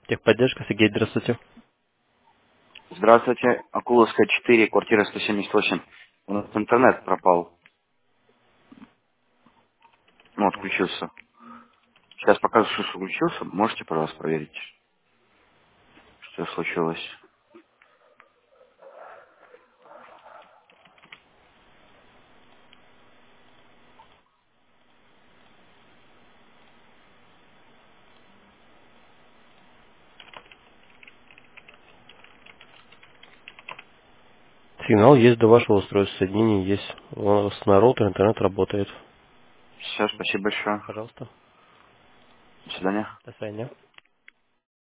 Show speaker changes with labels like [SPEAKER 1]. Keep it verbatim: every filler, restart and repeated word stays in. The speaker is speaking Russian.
[SPEAKER 1] Техподдержка, Сергей, здравствуйте.
[SPEAKER 2] Здравствуйте, Акуловская четыре, квартира сто семьдесят восемь. У нас интернет пропал, ну, отключился. Сейчас показываю, что включился. Можете, пожалуйста, проверить, что случилось?
[SPEAKER 1] Сигнал есть до вашего устройства, соединение есть. У вас на роутер интернет работает.
[SPEAKER 2] Все, спасибо большое.
[SPEAKER 1] Пожалуйста.
[SPEAKER 2] До свидания.
[SPEAKER 1] До свидания.